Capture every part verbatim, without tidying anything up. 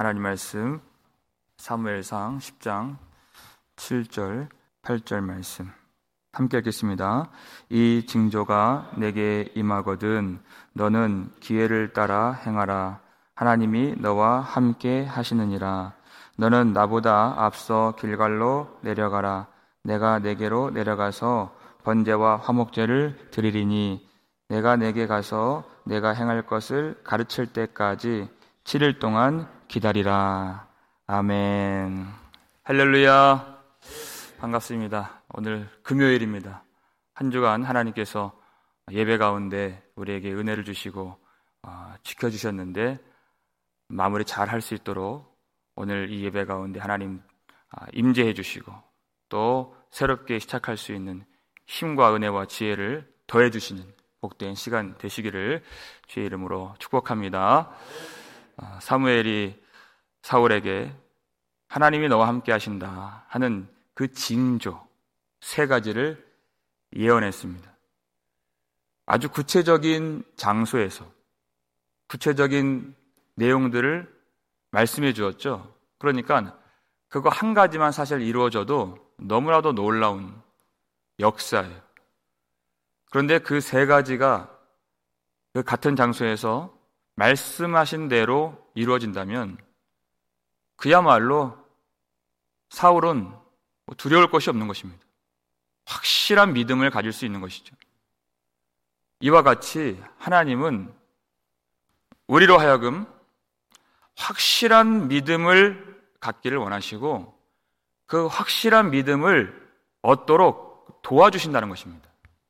하나님 말씀 사무엘상 십 장 칠 절 팔 절 말씀 함께 읽겠습니다. 이 징조가 내게 임하거든 너는 기회를 따라 행하라. 하나님이 너와 함께 하시느니라. 너는 나보다 앞서 길갈로 내려가라. 내가 내게로 내려가서 번제와 화목제를 드리리니 내가 내게 가서 내가 행할 것을 가르칠 때까지 칠 일 동안 기다리라. 아멘. 할렐루야. 반갑습니다. 오늘 금요일입니다. 한 주간 하나님께서 예배 가운데 우리에게 은혜를 주시고 어, 지켜주셨는데 마무리 잘 할 수 있도록 오늘 이 예배 가운데 하나님 어, 임재해 주시고 또 새롭게 시작할 수 있는 힘과 은혜와 지혜를 더해 주시는 복된 시간 되시기를 주의 이름으로 축복합니다. 어, 사무엘이 사울에게 하나님이 너와 함께 하신다 하는 그 징조 세 가지를 예언했습니다. 아주 구체적인 장소에서 구체적인 내용들을 말씀해 주었죠. 그러니까 그거 한 가지만 사실 이루어져도 너무나도 놀라운 역사예요. 그런데 그 세 가지가 그 같은 장소에서 말씀하신 대로 이루어진다면 그야말로 사울은 두려울 것이 없는 것입니다. 확실한 믿음을 가질 수 있는 것이죠. 이와 같이 하나님은 우리로 하여금 확실한 믿음을 갖기를 원하시고 그 확실한 믿음을 얻도록 도와주신다는 것입니다.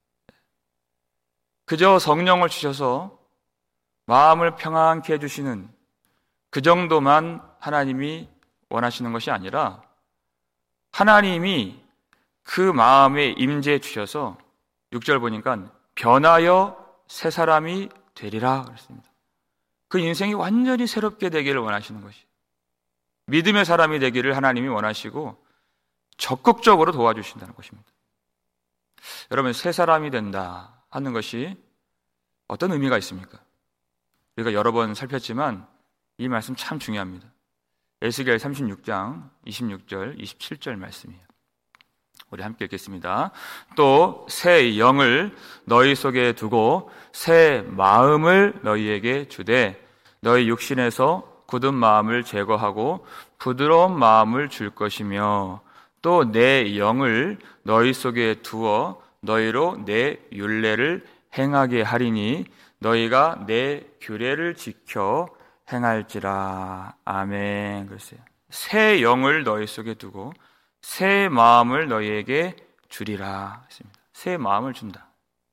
그저 성령을 주셔서 마음을 평안케 해주시는 그 정도만 하나님이 원하시는 것이 아니라 하나님이 그 마음에 임재해 주셔서 육 절 보니까 변하여 새 사람이 되리라 그랬습니다. 그 인생이 완전히 새롭게 되기를 원하시는 것이 믿음의 사람이 되기를 하나님이 원하시고 적극적으로 도와주신다는 것입니다. 여러분, 새 사람이 된다 하는 것이 어떤 의미가 있습니까? 우리가 여러 번 살폈지만 이 말씀 참 중요합니다. 에스겔 삼십육 장 이십육 절 이십칠 절 말씀이에요. 우리 함께 읽겠습니다. 또 새 영을 너희 속에 두고 새 마음을 너희에게 주되 너희 육신에서 굳은 마음을 제거하고 부드러운 마음을 줄 것이며 또 내 영을 너희 속에 두어 너희로 내 율례를 행하게 하리니 너희가 내 규례를 지켜 행할지라. 아멘. 글쎄요. 새 영을 너희 속에 두고 새 마음을 너희에게 주리라 했습니다. 새 마음을 준다.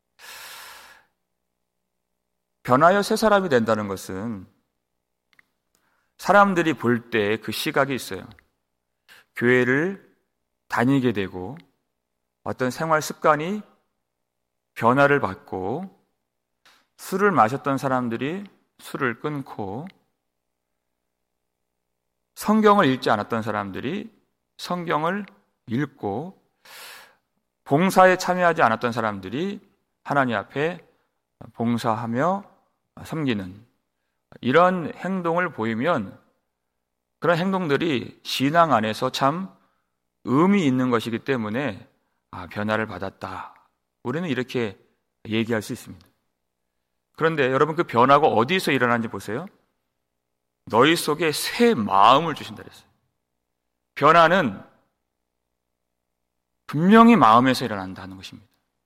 변하여 새 사람이 된다는 것은 사람들이 볼 때 그 시각이 있어요. 교회를 다니게 되고 어떤 생활 습관이 변화를 받고 술을 마셨던 사람들이 술을 끊고 성경을 읽지 않았던 사람들이 성경을 읽고 봉사에 참여하지 않았던 사람들이 하나님 앞에 봉사하며 섬기는 이런 행동을 보이면 그런 행동들이 신앙 안에서 참 의미 있는 것이기 때문에 아, 변화를 받았다. 우리는 이렇게 얘기할 수 있습니다. 그런데 여러분 그 변화가 어디서 일어나는지 보세요. 너희 속에 새 마음을 주신다 그랬어요. 변화는 분명히 마음에서 일어난다는 것입니다.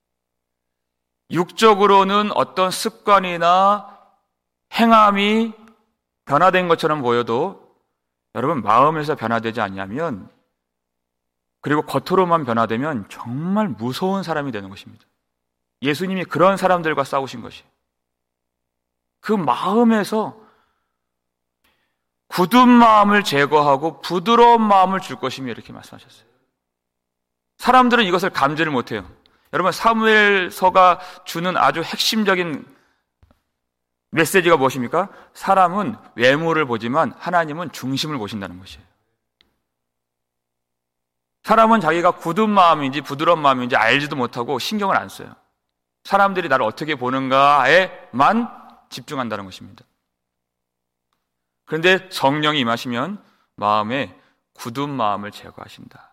육적으로는 어떤 습관이나 행함이 변화된 것처럼 보여도 여러분 마음에서 변화되지 않냐면 그리고 겉으로만 변화되면 정말 무서운 사람이 되는 것입니다. 예수님이 그런 사람들과 싸우신 것이에요. 그 마음에서 굳은 마음을 제거하고 부드러운 마음을 줄 것이며 이렇게 말씀하셨어요. 사람들은 이것을 감지를 못해요. 여러분 사무엘서가 주는 아주 핵심적인 메시지가 무엇입니까? 사람은 외모를 보지만 하나님은 중심을 보신다는 것이에요. 사람은 자기가 굳은 마음인지 부드러운 마음인지 알지도 못하고 신경을 안 써요. 사람들이 나를 어떻게 보는가에만 집중한다는 것입니다. 그런데 성령이 임하시면 마음에 굳은 마음을 제거하신다.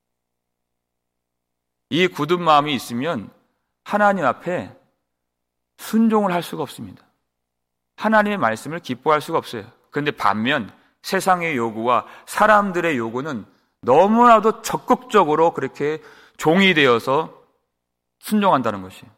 이 굳은 마음이 있으면 하나님 앞에 순종을 할 수가 없습니다. 하나님의 말씀을 기뻐할 수가 없어요. 그런데 반면 세상의 요구와 사람들의 요구는 너무나도 적극적으로 그렇게 종이 되어서 순종한다는 것이에요.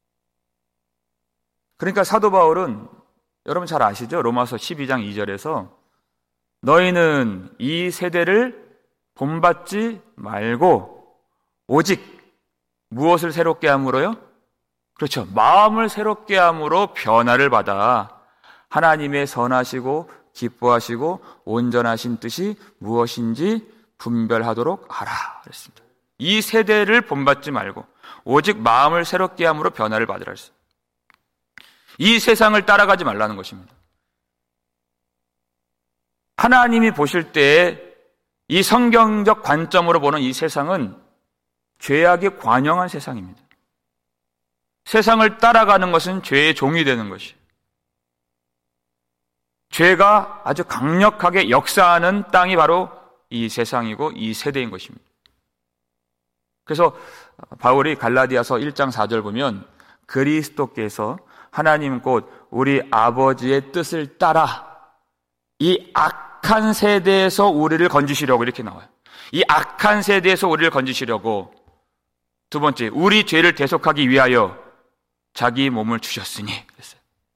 그러니까 사도 바울은 여러분 잘 아시죠? 로마서 십이 장 이 절에서 너희는 이 세대를 본받지 말고 오직 무엇을 새롭게 함으로요? 그렇죠. 마음을 새롭게 함으로 변화를 받아 하나님의 선하시고 기뻐하시고 온전하신 뜻이 무엇인지 분별하도록 하라 그랬습니다. 이 세대를 본받지 말고 오직 마음을 새롭게 함으로 변화를 받으라 했어요. 이 세상을 따라가지 말라는 것입니다. 하나님이 보실 때 이 성경적 관점으로 보는 이 세상은 죄악에 관영한 세상입니다. 세상을 따라가는 것은 죄의 종이 되는 것이에요. 죄가 아주 강력하게 역사하는 땅이 바로 이 세상이고 이 세대인 것입니다. 그래서 바울이 갈라디아서 일 장 사 절 보면 그리스도께서 하나님 곧 우리 아버지의 뜻을 따라 이 악한 세대에서 우리를 건지시려고 이렇게 나와요. 이 악한 세대에서 우리를 건지시려고 두 번째, 우리 죄를 대속하기 위하여 자기 몸을 주셨으니 그랬어요.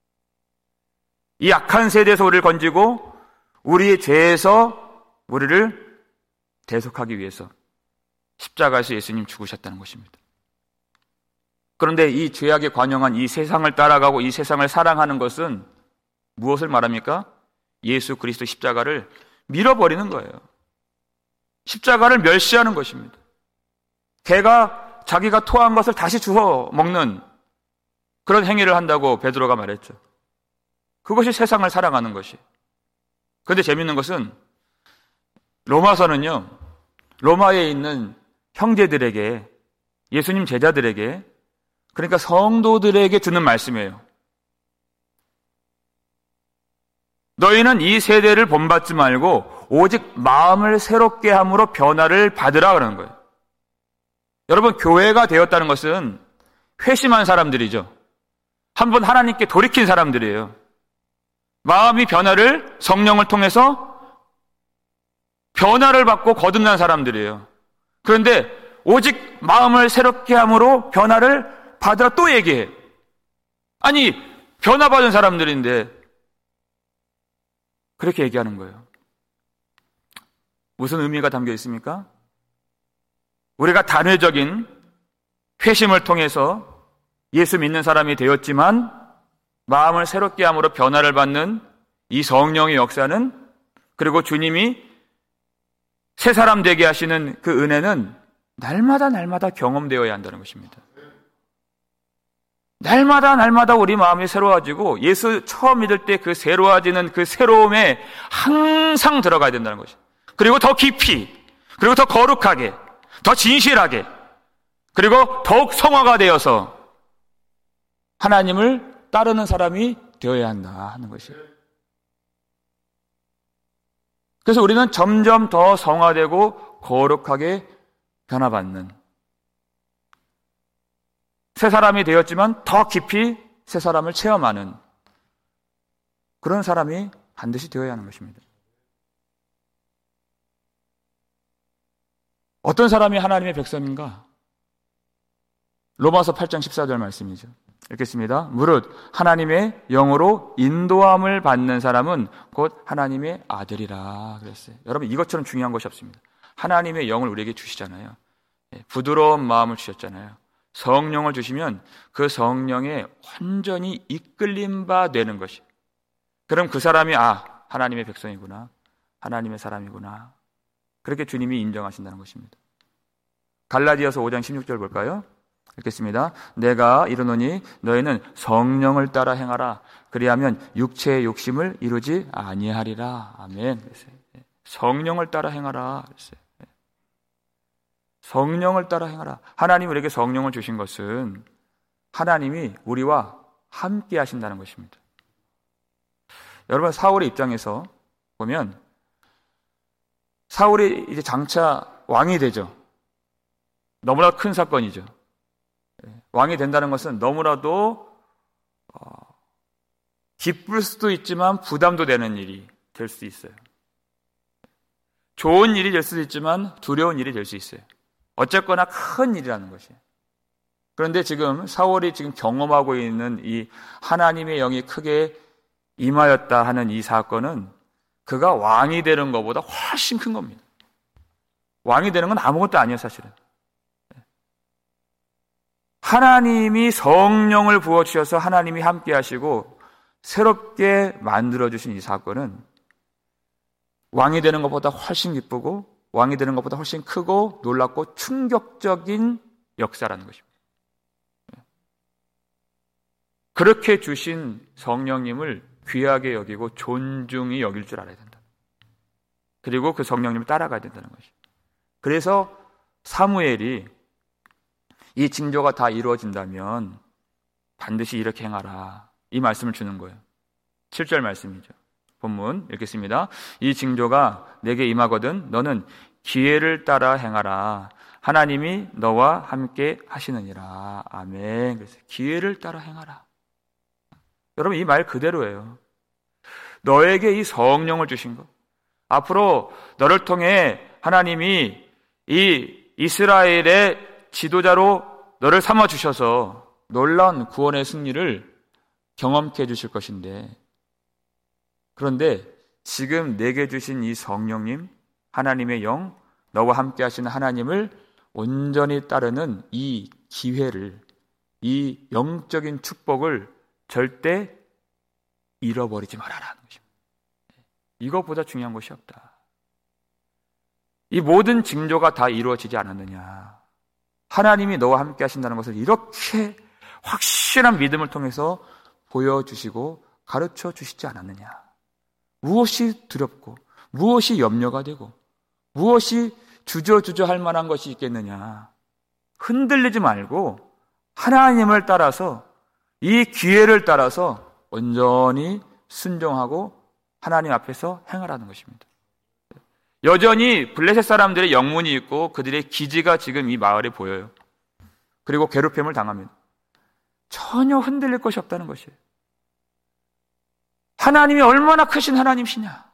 이 악한 세대에서 우리를 건지고 우리의 죄에서 우리를 대속하기 위해서 십자가에서 예수님 죽으셨다는 것입니다. 그런데 이 죄악에 관영한 이 세상을 따라가고 이 세상을 사랑하는 것은 무엇을 말합니까? 예수 그리스도 십자가를 밀어버리는 거예요. 십자가를 멸시하는 것입니다. 개가 자기가 토한 것을 다시 주워 먹는 그런 행위를 한다고 베드로가 말했죠. 그것이 세상을 사랑하는 것이. 그런데 재밌는 것은 로마서는요, 로마에 있는 형제들에게, 예수님 제자들에게, 그러니까 성도들에게 주는 말씀이에요. 너희는 이 세대를 본받지 말고 오직 마음을 새롭게 함으로 변화를 받으라 그러는 거예요. 여러분, 교회가 되었다는 것은 회심한 사람들이죠. 한번 하나님께 돌이킨 사람들이에요. 마음이 변화를 성령을 통해서 변화를 받고 거듭난 사람들이에요. 그런데 오직 마음을 새롭게 함으로 변화를 받으라 또 얘기해. 아니, 변화받은 사람들인데 그렇게 얘기하는 거예요. 무슨 의미가 담겨 있습니까? 우리가 단회적인 회심을 통해서 예수 믿는 사람이 되었지만 마음을 새롭게 함으로 변화를 받는 이 성령의 역사는, 그리고 주님이 새 사람 되게 하시는 그 은혜는 날마다 날마다 경험되어야 한다는 것입니다. 날마다 날마다 우리 마음이 새로워지고 예수 처음 믿을 때 그 새로워지는 그 새로움에 항상 들어가야 된다는 것이죠. 그리고 더 깊이, 그리고 더 거룩하게, 더 진실하게, 그리고 더욱 성화가 되어서 하나님을 따르는 사람이 되어야 한다 하는 것이에요. 그래서 우리는 점점 더 성화되고 거룩하게 변화받는, 새 사람이 되었지만 더 깊이 새 사람을 체험하는 그런 사람이 반드시 되어야 하는 것입니다. 어떤 사람이 하나님의 백성인가? 로마서 팔 장 십사 절 말씀이죠. 읽겠습니다. 무릇 하나님의 영으로 인도함을 받는 사람은 곧 하나님의 아들이라 그랬어요. 여러분, 이것처럼 중요한 것이 없습니다. 하나님의 영을 우리에게 주시잖아요. 부드러운 마음을 주셨잖아요. 성령을 주시면 그 성령에 완전히 이끌림 바 되는 것이. 그럼 그 사람이 아, 하나님의 백성이구나, 하나님의 사람이구나, 그렇게 주님이 인정하신다는 것입니다. 갈라디아서 오 장 십육 절 볼까요? 읽겠습니다. 내가 이르노니 너희는 성령을 따라 행하라. 그리하면 육체의 욕심을 이루지 아니하리라. 아멘. 성령을 따라 행하라. 성령을 따라 행하라. 하나님 우리에게 성령을 주신 것은 하나님이 우리와 함께 하신다는 것입니다. 여러분, 사울의 입장에서 보면 사울이 이제 장차 왕이 되죠. 너무나 큰 사건이죠. 왕이 된다는 것은 너무나도 어, 기쁠 수도 있지만 부담도 되는 일이 될 수 있어요. 좋은 일이 될 수도 있지만 두려운 일이 될 수 있어요. 어쨌거나 큰 일이라는 것이에요. 그런데 지금 사울이 지금 경험하고 있는 이 하나님의 영이 크게 임하였다 하는 이 사건은 그가 왕이 되는 것보다 훨씬 큰 겁니다. 왕이 되는 건 아무것도 아니에요, 사실은. 하나님이 성령을 부어주셔서 하나님이 함께 하시고 새롭게 만들어주신 이 사건은 왕이 되는 것보다 훨씬 기쁘고 왕이 되는 것보다 훨씬 크고 놀랍고 충격적인 역사라는 것입니다. 그렇게 주신 성령님을 귀하게 여기고 존중히 여길 줄 알아야 된다. 그리고 그 성령님을 따라가야 된다는 것입니다. 그래서 사무엘이 이 징조가 다 이루어진다면 반드시 이렇게 행하라. 이 말씀을 주는 거예요. 칠 절 말씀이죠. 본문 읽겠습니다. 이 징조가 내게 임하거든 너는 기회를 따라 행하라. 하나님이 너와 함께 하시느니라. 아멘. 그래서 기회를 따라 행하라. 여러분, 이 말 그대로예요. 너에게 이 성령을 주신 것, 앞으로 너를 통해 하나님이 이 이스라엘의 지도자로 너를 삼아주셔서 놀라운 구원의 승리를 경험케 해주실 것인데, 그런데 지금 내게 주신 이 성령님, 하나님의 영, 너와 함께 하시는 하나님을 온전히 따르는 이 기회를, 이 영적인 축복을 절대 잃어버리지 말아라는 것입니다. 이것보다 중요한 것이 없다. 이 모든 징조가 다 이루어지지 않았느냐. 하나님이 너와 함께 하신다는 것을 이렇게 확실한 믿음을 통해서 보여주시고 가르쳐 주시지 않았느냐. 무엇이 두렵고 무엇이 염려가 되고 무엇이 주저주저 할 만한 것이 있겠느냐. 흔들리지 말고 하나님을 따라서 이 기회를 따라서 온전히 순종하고 하나님 앞에서 행하라는 것입니다. 여전히 블레셋 사람들의 영문이 있고 그들의 기지가 지금 이 마을에 보여요. 그리고 괴롭힘을 당합니다. 전혀 흔들릴 것이 없다는 것이에요. 하나님이 얼마나 크신 하나님이시냐.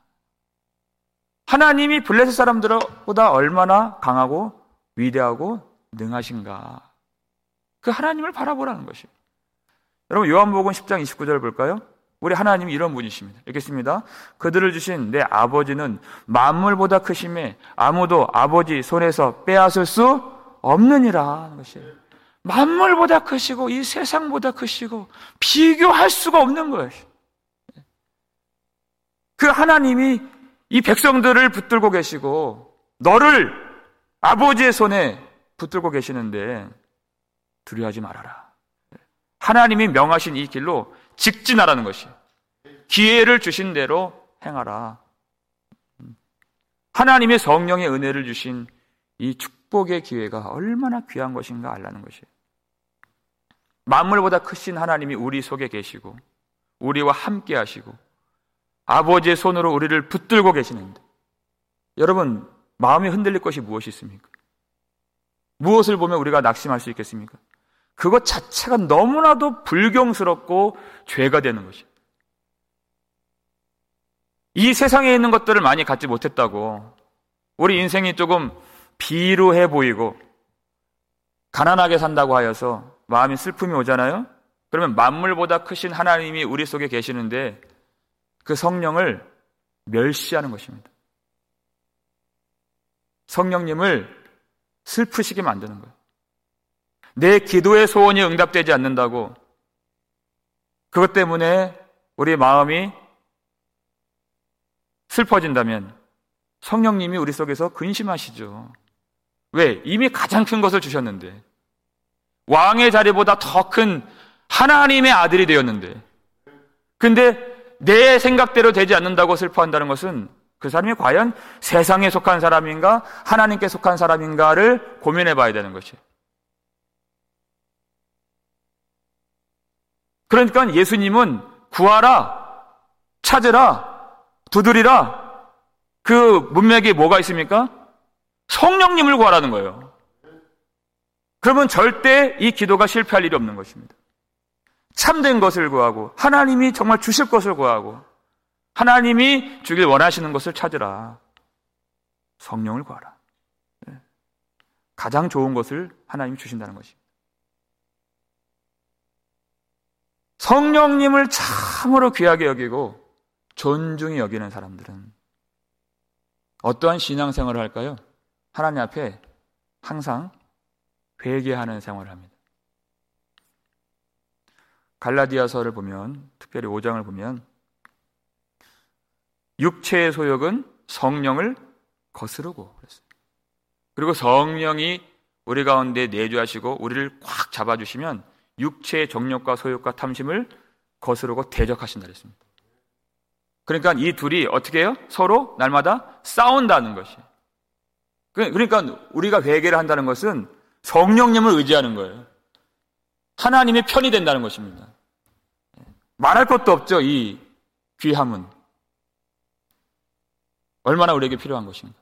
하나님이 블레셋 사람들보다 얼마나 강하고 위대하고 능하신가. 그 하나님을 바라보라는 것이에요. 여러분, 요한복음 십 장 이십구 절 볼까요? 우리 하나님이 이런 분이십니다. 읽겠습니다. 그들을 주신 내 아버지는 만물보다 크심에 아무도 아버지 손에서 빼앗을 수 없느니라 하는 것이에요. 만물보다 크시고 이 세상보다 크시고 비교할 수가 없는 거예요. 그 하나님이 이 백성들을 붙들고 계시고 너를 아버지의 손에 붙들고 계시는데 두려워하지 말아라. 하나님이 명하신 이 길로 직진하라는 것이에요. 기회를 주신 대로 행하라. 하나님의 성령의 은혜를 주신 이 축복의 기회가 얼마나 귀한 것인가 알라는 것이에요. 만물보다 크신 하나님이 우리 속에 계시고 우리와 함께 하시고 아버지의 손으로 우리를 붙들고 계시는데 여러분, 마음이 흔들릴 것이 무엇이 있습니까? 무엇을 보면 우리가 낙심할 수 있겠습니까? 그것 자체가 너무나도 불경스럽고 죄가 되는 것이에요. 이 세상에 있는 것들을 많이 갖지 못했다고 우리 인생이 조금 비루해 보이고 가난하게 산다고 하여서 마음이 슬픔이 오잖아요? 그러면 만물보다 크신 하나님이 우리 속에 계시는데 그 성령을 멸시하는 것입니다. 성령님을 슬프시게 만드는 거예요. 내 기도의 소원이 응답되지 않는다고 그것 때문에 우리 마음이 슬퍼진다면 성령님이 우리 속에서 근심하시죠. 왜? 이미 가장 큰 것을 주셨는데 왕의 자리보다 더 큰 하나님의 아들이 되었는데 근데 내 생각대로 되지 않는다고 슬퍼한다는 것은 그 사람이 과연 세상에 속한 사람인가 하나님께 속한 사람인가를 고민해 봐야 되는 것이에요. 그러니까 예수님은 구하라, 찾으라, 두드리라 그 문맥에 뭐가 있습니까? 성령님을 구하라는 거예요. 그러면 절대 이 기도가 실패할 일이 없는 것입니다. 참된 것을 구하고 하나님이 정말 주실 것을 구하고 하나님이 주길 원하시는 것을 찾으라. 성령을 구하라. 가장 좋은 것을 하나님이 주신다는 것입니다. 성령님을 참으로 귀하게 여기고 존중히 여기는 사람들은 어떠한 신앙생활을 할까요? 하나님 앞에 항상 회개하는 생활을 합니다. 갈라디아서를 보면, 특별히 오 장을 보면 육체의 소욕은 성령을 거스르고 그랬어요. 그리고 성령이 우리 가운데 내주하시고 우리를 꽉 잡아주시면 육체의 정욕과 소욕과 탐심을 거스르고 대적하신다 그랬습니다. 그러니까 이 둘이 어떻게 해요? 서로 날마다 싸운다는 것이에요. 그러니까 우리가 회개를 한다는 것은 성령님을 의지하는 거예요. 하나님의 편이 된다는 것입니다. 말할 것도 없죠. 이 귀함은 얼마나 우리에게 필요한 것인가.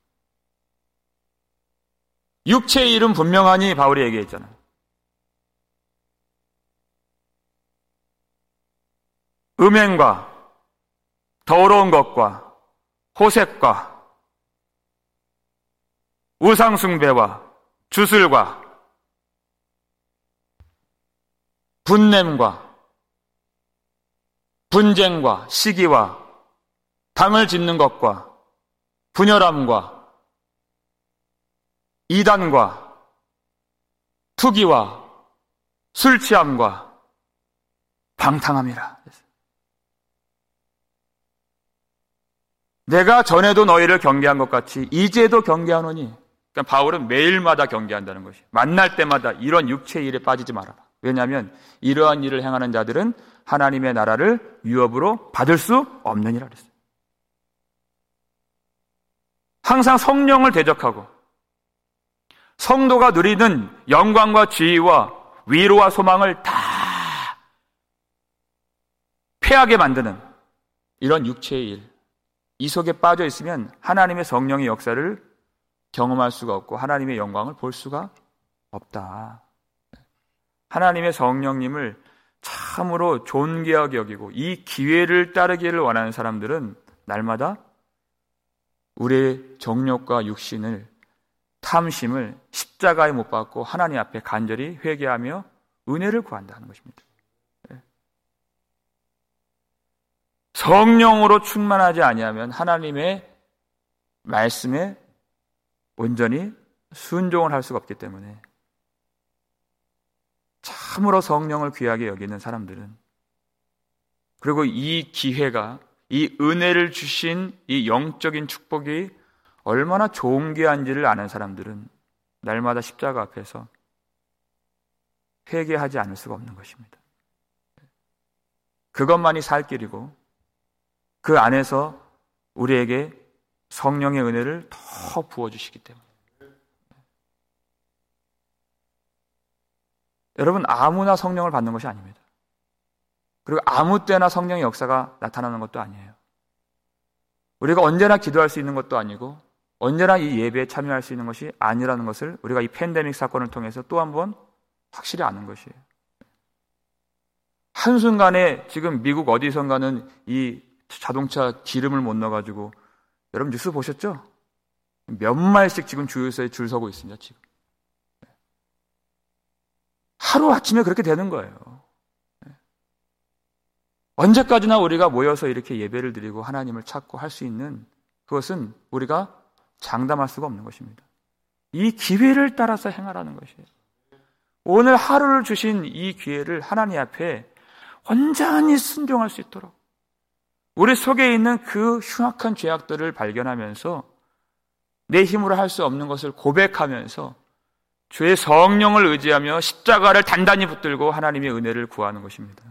육체의 일은 분명하니 바울이 얘기했잖아요. 음행과 더러운 것과 호색과 우상숭배와 주술과 분냄과 분쟁과 시기와 당을 짓는 것과 분열함과 이단과 투기와 술취함과 방탕함이라. 내가 전에도 너희를 경계한 것 같이 이제도 경계하노니. 그러니까 바울은 매일마다 경계한다는 것이. 만날 때마다 이런 육체의 일에 빠지지 말아라. 왜냐하면 이러한 일을 행하는 자들은 하나님의 나라를 유업으로 받을 수 없느니라 그랬어요. 항상 성령을 대적하고 성도가 누리는 영광과 지위와 위로와 소망을 다 패하게 만드는 이런 육체의 일, 이 속에 빠져 있으면 하나님의 성령의 역사를 경험할 수가 없고 하나님의 영광을 볼 수가 없다. 하나님의 성령님을 참으로 존귀하게 여기고 이 기회를 따르기를 원하는 사람들은 날마다 우리의 정욕과 육신을, 탐심을 십자가에 못 박고 하나님 앞에 간절히 회개하며 은혜를 구한다는 것입니다. 성령으로 충만하지 아니하면 하나님의 말씀에 온전히 순종을 할 수가 없기 때문에 참으로 성령을 귀하게 여기는 사람들은, 그리고 이 기회가, 이 은혜를 주신 이 영적인 축복이 얼마나 존귀한지를 아는 사람들은 날마다 십자가 앞에서 회개하지 않을 수가 없는 것입니다. 그것만이 살 길이고 그 안에서 우리에게 성령의 은혜를 더 부어주시기 때문에. 여러분, 아무나 성령을 받는 것이 아닙니다. 그리고 아무 때나 성령의 역사가 나타나는 것도 아니에요. 우리가 언제나 기도할 수 있는 것도 아니고 언제나 이 예배에 참여할 수 있는 것이 아니라는 것을 우리가 이 팬데믹 사건을 통해서 또 한 번 확실히 아는 것이에요. 한순간에 지금 미국 어디선가는 이 자동차 기름을 못 넣어가지고, 여러분 뉴스 보셨죠? 몇 마일씩 지금 주유소에 줄 서고 있습니다. 지금 하루아침에 그렇게 되는 거예요. 언제까지나 우리가 모여서 이렇게 예배를 드리고 하나님을 찾고 할 수 있는 그것은 우리가 장담할 수가 없는 것입니다. 이 기회를 따라서 행하라는 것이에요. 오늘 하루를 주신 이 기회를 하나님 앞에 온전히 순종할 수 있도록 우리 속에 있는 그 흉악한 죄악들을 발견하면서 내 힘으로 할 수 없는 것을 고백하면서 주의 성령을 의지하며 십자가를 단단히 붙들고 하나님의 은혜를 구하는 것입니다.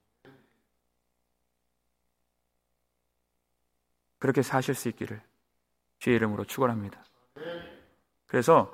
그렇게 사실 수 있기를 주의 이름으로 축원합니다. 그래서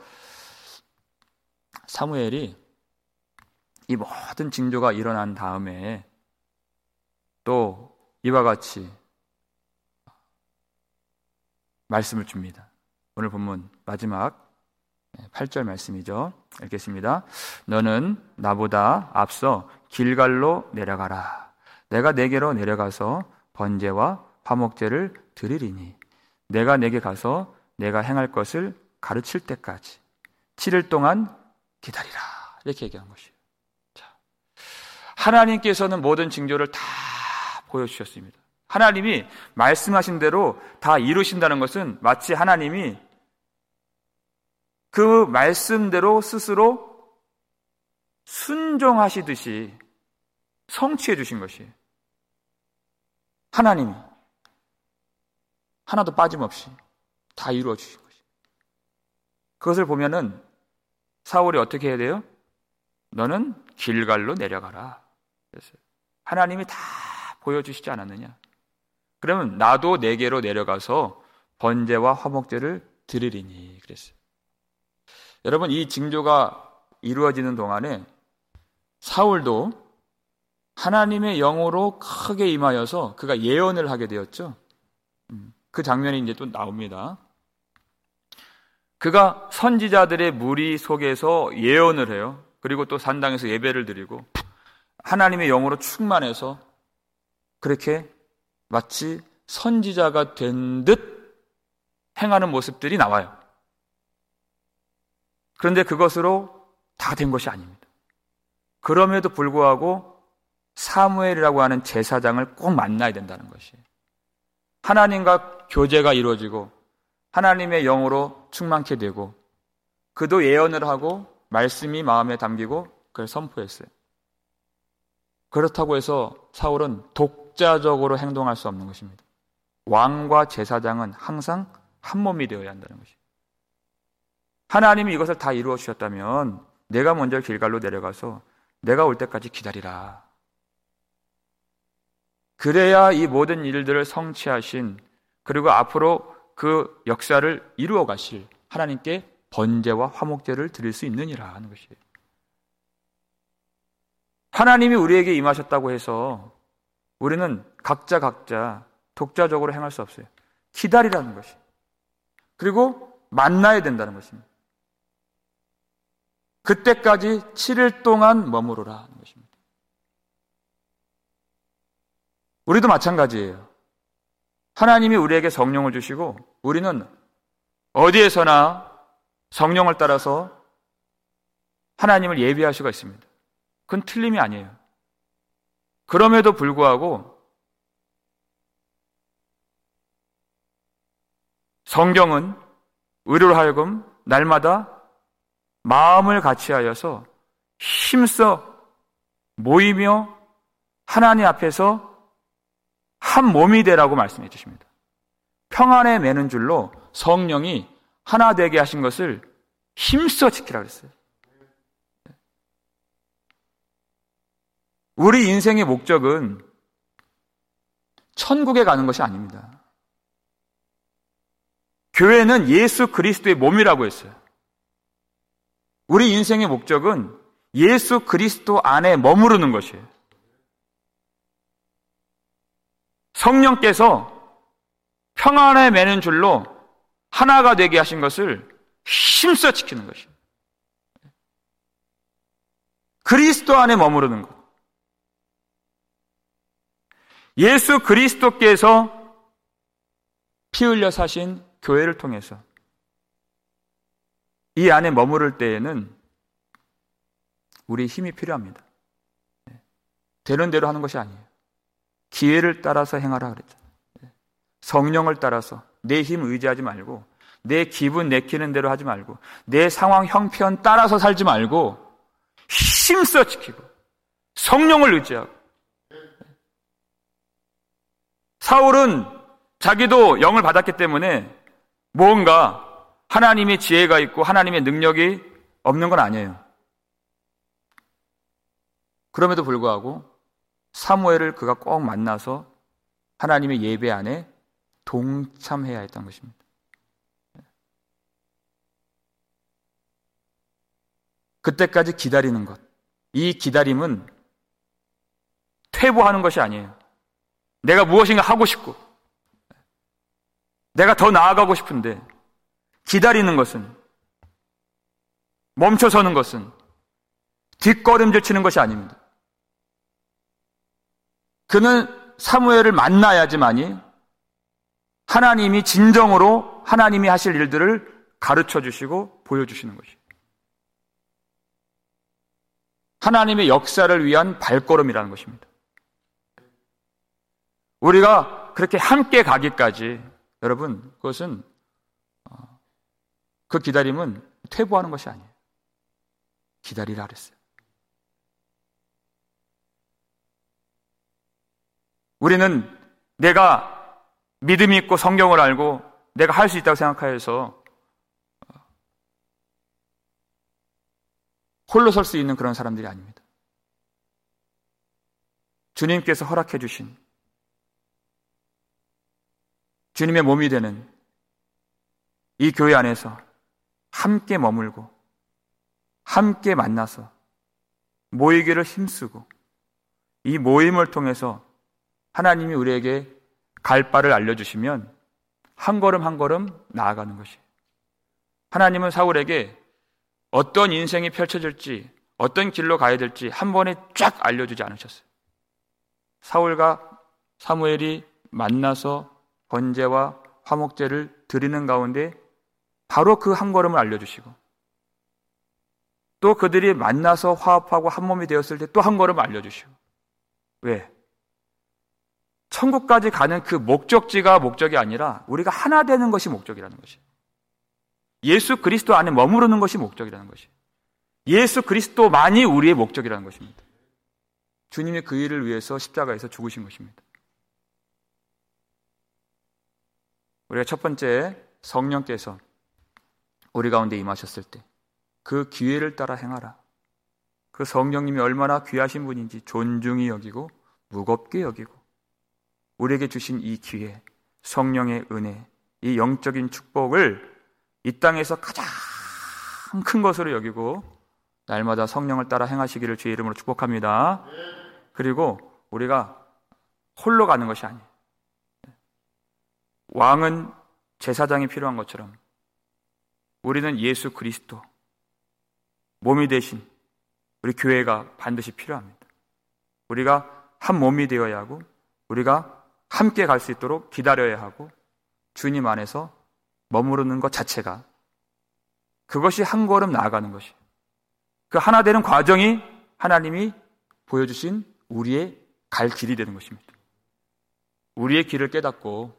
사무엘이 이 모든 징조가 일어난 다음에 또 이와 같이 말씀을 줍니다. 오늘 본문 마지막 팔 절 말씀이죠. 읽겠습니다. 너는 나보다 앞서 길갈로 내려가라. 내가 내게로 내려가서 번제와 화목제를 드리리니 내가 내게 가서 내가 행할 것을 가르칠 때까지 칠 일 동안 기다리라. 이렇게 얘기한 것이에요. 자, 하나님께서는 모든 징조를 다 보여주셨습니다. 하나님이 말씀하신 대로 다 이루신다는 것은 마치 하나님이 그 말씀대로 스스로 순종하시듯이 성취해 주신 것이에요. 하나님이 하나도 빠짐없이 다 이루어 주신 것이에요. 그것을 보면은 사울이 어떻게 해야 돼요? 너는 길갈로 내려가라. 그랬어요. 하나님이 다 보여주시지 않았느냐? 그러면 나도 내게로 내려가서 번제와 화목제를 드리리니 그랬어요. 여러분, 이 징조가 이루어지는 동안에 사울도 하나님의 영으로 크게 임하여서 그가 예언을 하게 되었죠. 그 장면이 이제 또 나옵니다. 그가 선지자들의 무리 속에서 예언을 해요. 그리고 또 산당에서 예배를 드리고 하나님의 영으로 충만해서 그렇게 마치 선지자가 된 듯 행하는 모습들이 나와요. 그런데 그것으로 다 된 것이 아닙니다. 그럼에도 불구하고 사무엘이라고 하는 제사장을 꼭 만나야 된다는 것이에요. 하나님과 교제가 이루어지고 하나님의 영으로 충만케 되고 그도 예언을 하고 말씀이 마음에 담기고 그걸 선포했어요. 그렇다고 해서 사울은 독자적으로 행동할 수 없는 것입니다. 왕과 제사장은 항상 한 몸이 되어야 한다는 것입니다. 하나님이 이것을 다 이루어 주셨다면 내가 먼저 길갈로 내려가서 내가 올 때까지 기다리라. 그래야 이 모든 일들을 성취하신 그리고 앞으로 그 역사를 이루어 가실 하나님께 번제와 화목제를 드릴 수 있느니라 하는 것이에요. 하나님이 우리에게 임하셨다고 해서 우리는 각자 각자 독자적으로 행할 수 없어요. 기다리라는 것이. 그리고 만나야 된다는 것입니다. 그때까지 칠 일 동안 머무르라 하는 것입니다. 우리도 마찬가지예요. 하나님이 우리에게 성령을 주시고 우리는 어디에서나 성령을 따라서 하나님을 예배할 수가 있습니다. 그건 틀림이 아니에요. 그럼에도 불구하고 성경은 우리로 하여금 날마다 마음을 같이하여서 힘써 모이며 하나님 앞에서 한 몸이 되라고 말씀해 주십니다. 평안에 매는 줄로 성령이 하나 되게 하신 것을 힘써 지키라 그랬어요. 우리 인생의 목적은 천국에 가는 것이 아닙니다. 교회는 예수 그리스도의 몸이라고 했어요. 우리 인생의 목적은 예수 그리스도 안에 머무르는 것이에요. 성령께서 평안에 매는 줄로 하나가 되게 하신 것을 힘써 지키는 것이에요. 그리스도 안에 머무르는 것. 예수 그리스도께서 피 흘려 사신 교회를 통해서 이 안에 머무를 때에는 우리 힘이 필요합니다. 되는 대로 하는 것이 아니에요. 기회를 따라서 행하라 그랬잖아요. 성령을 따라서 내 힘 의지하지 말고 내 기분 내키는 대로 하지 말고 내 상황 형편 따라서 살지 말고 힘써 지키고 성령을 의지하고. 사울은 자기도 영을 받았기 때문에 뭔가 하나님의 지혜가 있고 하나님의 능력이 없는 건 아니에요. 그럼에도 불구하고 사무엘을 그가 꼭 만나서 하나님의 예배 안에 동참해야 했던 것입니다. 그때까지 기다리는 것. 이 기다림은 퇴보하는 것이 아니에요. 내가 무엇인가 하고 싶고 내가 더 나아가고 싶은데 기다리는 것은, 멈춰서는 것은, 뒷걸음질 치는 것이 아닙니다. 그는 사무엘을 만나야지만이 하나님이 진정으로 하나님이 하실 일들을 가르쳐 주시고 보여주시는 것이에요. 하나님의 역사를 위한 발걸음이라는 것입니다. 우리가 그렇게 함께 가기까지, 여러분, 그것은, 그 기다림은 퇴보하는 것이 아니에요. 기다리라 그랬어요. 우리는 내가 믿음이 있고 성경을 알고 내가 할 수 있다고 생각해서 홀로 설 수 있는 그런 사람들이 아닙니다. 주님께서 허락해 주신 주님의 몸이 되는 이 교회 안에서 함께 머물고 함께 만나서 모이기를 힘쓰고 이 모임을 통해서 하나님이 우리에게 갈 바를 알려주시면 한 걸음 한 걸음 나아가는 것이에요. 하나님은 사울에게 어떤 인생이 펼쳐질지, 어떤 길로 가야 될지 한 번에 쫙 알려주지 않으셨어요. 사울과 사무엘이 만나서 번제와 화목제를 드리는 가운데 바로 그 한 걸음을 알려주시고, 또 그들이 만나서 화합하고 한 몸이 되었을 때 또 한 걸음 알려주시고. 왜? 천국까지 가는 그 목적지가 목적이 아니라 우리가 하나 되는 것이 목적이라는 것이에요. 예수 그리스도 안에 머무르는 것이 목적이라는 것이에요. 예수 그리스도만이 우리의 목적이라는 것입니다. 주님이 그 일을 위해서 십자가에서 죽으신 것입니다. 우리가 첫 번째, 성령께서 우리 가운데 임하셨을 때 그 기회를 따라 행하라. 그 성령님이 얼마나 귀하신 분인지 존중히 여기고 무겁게 여기고 우리에게 주신 이 기회, 성령의 은혜, 이 영적인 축복을 이 땅에서 가장 큰 것으로 여기고 날마다 성령을 따라 행하시기를 주의 이름으로 축복합니다. 그리고 우리가 홀로 가는 것이 아니에요. 왕은 제사장이 필요한 것처럼 우리는 예수 그리스도 몸이 되신 우리 교회가 반드시 필요합니다. 우리가 한 몸이 되어야 하고 우리가 함께 갈 수 있도록 기다려야 하고 주님 안에서 머무르는 것 자체가, 그것이 한 걸음 나아가는 것이에요. 그 하나 되는 과정이 하나님이 보여주신 우리의 갈 길이 되는 것입니다. 우리의 길을 깨닫고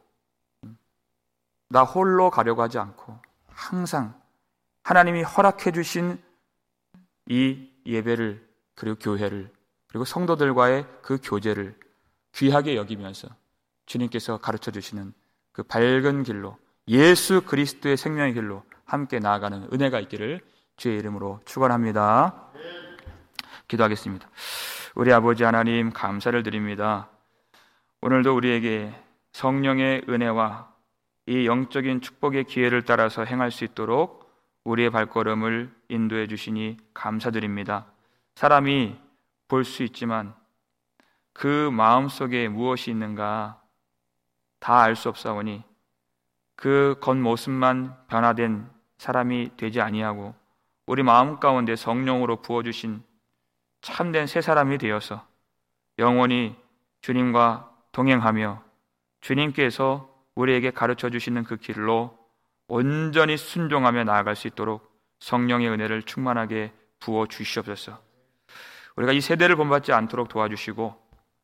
나 홀로 가려고 하지 않고 항상 하나님이 허락해 주신 이 예배를, 그리고 교회를, 그리고 성도들과의 그 교제를 귀하게 여기면서 주님께서 가르쳐 주시는 그 밝은 길로, 예수 그리스도의 생명의 길로 함께 나아가는 은혜가 있기를 주의 이름으로 축원합니다. 기도하겠습니다. 우리 아버지 하나님, 감사를 드립니다. 오늘도 우리에게 성령의 은혜와 이 영적인 축복의 기회를 따라서 행할 수 있도록 우리의 발걸음을 인도해 주시니 감사드립니다. 사람이 볼 수 있지만 그 마음속에 무엇이 있는가 다 알 수 없사오니 그 겉모습만 변화된 사람이 되지 아니하고 우리 마음 가운데 성령으로 부어주신 참된 새 사람이 되어서 영원히 주님과 동행하며 주님께서 우리에게 가르쳐 주시는 그 길로 온전히 순종하며 나아갈 수 있도록 성령의 은혜를 충만하게 부어 주시옵소서. 우리가 이 세대를 본받지 않도록 도와주시고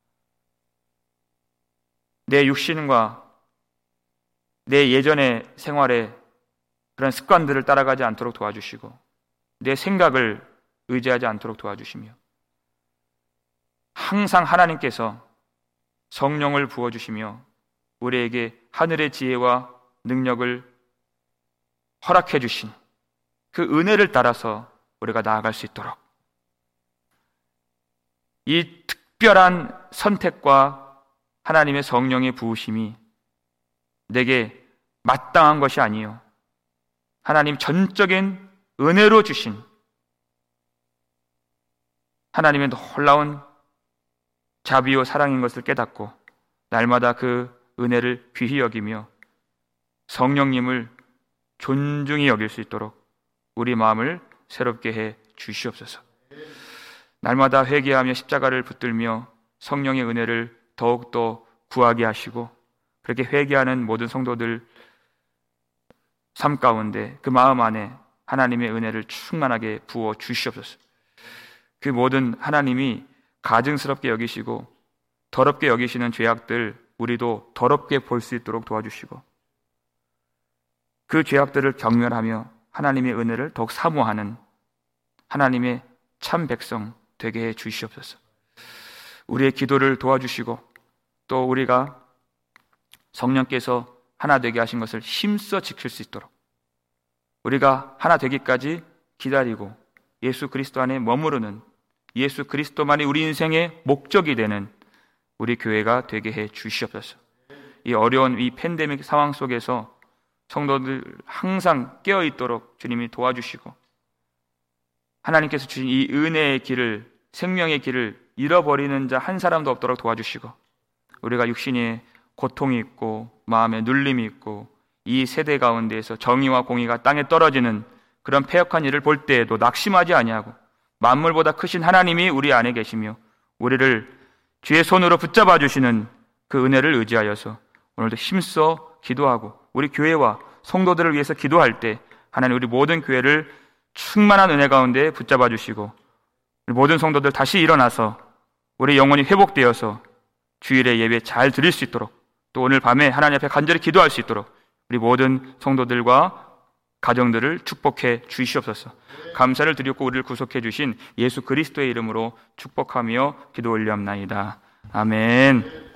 내 육신과 내 예전의 생활에 그런 습관들을 따라가지 않도록 도와주시고 내 생각을 의지하지 않도록 도와주시며 항상 하나님께서 성령을 부어주시며 우리에게 하늘의 지혜와 능력을 허락해 주신 그 은혜를 따라서 우리가 나아갈 수 있도록 이 특별한 선택과 하나님의 성령의 부으심이 내게 마땅한 것이 아니요 하나님 전적인 은혜로 주신 하나님의 놀라운 자비와 사랑인 것을 깨닫고 날마다 그 은혜를 귀히 여기며 성령님을 존중히 여길 수 있도록 우리 마음을 새롭게 해 주시옵소서. 날마다 회개하며 십자가를 붙들며 성령의 은혜를 더욱더 구하게 하시고, 그렇게 회개하는 모든 성도들 삶 가운데 그 마음 안에 하나님의 은혜를 충만하게 부어 주시옵소서. 그 모든 하나님이 가증스럽게 여기시고 더럽게 여기시는 죄악들 우리도 더럽게 볼 수 있도록 도와주시고, 그 죄악들을 경멸하며 하나님의 은혜를 더욱 사모하는 하나님의 참 백성 되게 해 주시옵소서. 우리의 기도를 도와주시고, 또 우리가 성령께서 하나 되게 하신 것을 힘써 지킬 수 있도록 우리가 하나 되기까지 기다리고 예수 그리스도 안에 머무르는, 예수 그리스도만이 우리 인생의 목적이 되는 우리 교회가 되게 해 주시옵소서. 이 어려운 이 팬데믹 상황 속에서 성도들 항상 깨어있도록 주님이 도와주시고, 하나님께서 주신 이 은혜의 길을, 생명의 길을 잃어버리는 자 한 사람도 없도록 도와주시고, 우리가 육신에 고통이 있고 마음에 눌림이 있고 이 세대 가운데에서 정의와 공의가 땅에 떨어지는 그런 패역한 일을 볼 때에도 낙심하지 아니하고 만물보다 크신 하나님이 우리 안에 계시며 우리를 주의 손으로 붙잡아 주시는 그 은혜를 의지하여서 오늘도 힘써 기도하고 우리 교회와 성도들을 위해서 기도할 때 하나님 우리 모든 교회를 충만한 은혜 가운데 붙잡아 주시고, 우리 모든 성도들 다시 일어나서 우리 영혼이 회복되어서 주일에 예배 잘 드릴 수 있도록, 또 오늘 밤에 하나님 앞에 간절히 기도할 수 있도록 우리 모든 성도들과 가정들을 축복해 주시옵소서. 감사를 드리고 우리를 구속해 주신 예수 그리스도의 이름으로 축복하며 기도 올리옵나이다. 아멘.